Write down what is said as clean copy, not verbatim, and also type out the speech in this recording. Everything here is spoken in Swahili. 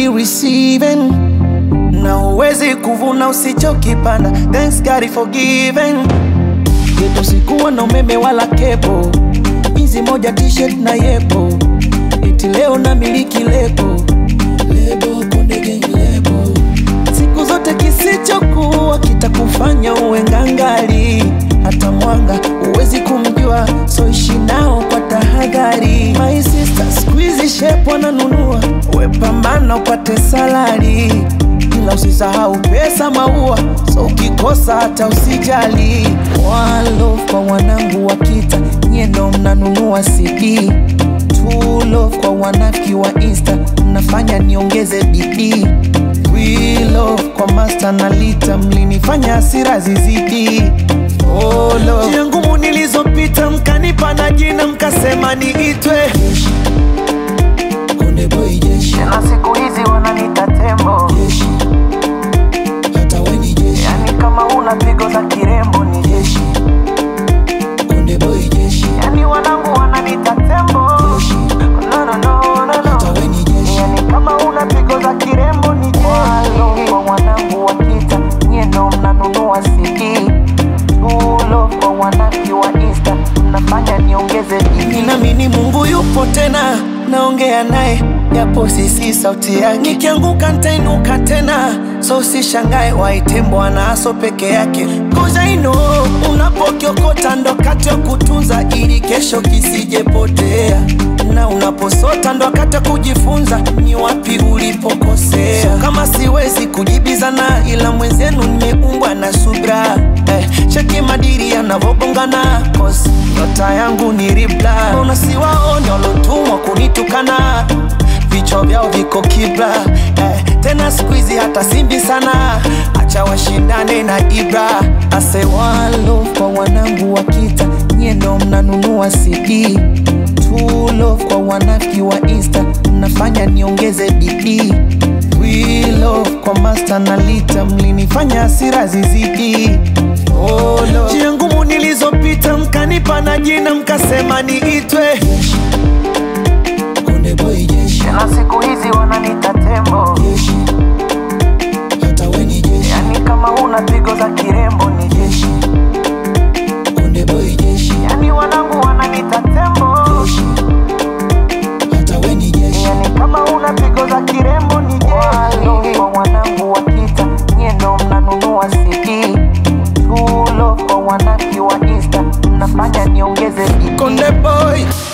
be receiving, na uwezi kuvuna usichokipanda. Thanks God for giving. Geto sikuwa na umeme wala kepo, hizi moja t-shirt na yepo, eti leo na miliki lebo, lebo Konde Gang lebo. Siku zote kisichokuwa kitakufanya uwe ngangari, hata mwanga uwezi kumjua, so ishi nao kwa tahadhari. My sister squeeze shape wananunua, we pambana upate salary, ila usisahau pesa maua, so ukikosa hata usijali. One love kwa wanangu wa kita, nyie ndo mnanunua CD. True love kwa wanafiki wa Insta, mnafanya niongeze bidii. We love kwa master na lita, mlinifanya hasira zizidi. Oh love, njia ngumu nilizopita mkanipa na jina mkasema niitwe Jeshi, Konde Boy Jeshi. Na siku hizi wananiita tembo Jeshi, hata we ni jeshi. Yani kama una pigo za kirembo ni jeshi, Konde Boy Jeshi. Yani wanangu wananiita tembo Jeshi, no no no no no, hata we ni jeshi. Yani kama una pigo za kirembo ni jeshi. Walo kwa wanangu wakita, nyie ndo mnanunua CD. True love kwa wanaki wa Insta, mnafanya niongeze bidii. Ninaamini Mungu yupo tena, naongea naye japo sisi sauti yake. Nikianguka nitainuka tena, so usishangae waite Bwana aso peke yake. Cause I know unapokiokota ndo kati ya kutunza, ili kesho kisijepotea, na unaposota ndo kati ya kujifunza ni wapi ulipokosea. So kama siwezi kujibizana, ila mwenzenu nimeumbwa na subra. Cheki madiri yanavobongana, cause nyota yangu ni ribla. Unasiwaone walotumwa kunitukana, vichwa vyao viko kibla. Tena squeezy hata simbi sana, acha washindane na Ibra. I say one love kwa wanangu wakita, nyie ndo mnanunua CD. True love kwa wanafiki wa Insta, mnafanya niongeze bidii. We love kwa master na lita, mlinifanya hasira zizidi. Oh love, njia ngumu nilizopita mkanipa na jina mkasema niitwe Jeshi, Konde Boy Jeshi. Na siku hizi wananiita tembo Jeshi, hata we ni jeshi. Yani kama una pigo za kirembo ni jeshi, Konde Boy Jeshi. Yani wanangu wananiita tembo Jeshi, hata we ni jeshi. Yani kama una pigo za kirembo ni jeshi. Walo kwa wanangu wakita, nyie ndo mnanunua CD. True love kwa wanaki wa Insta, mnafanya niongeze bidii. Konde Boy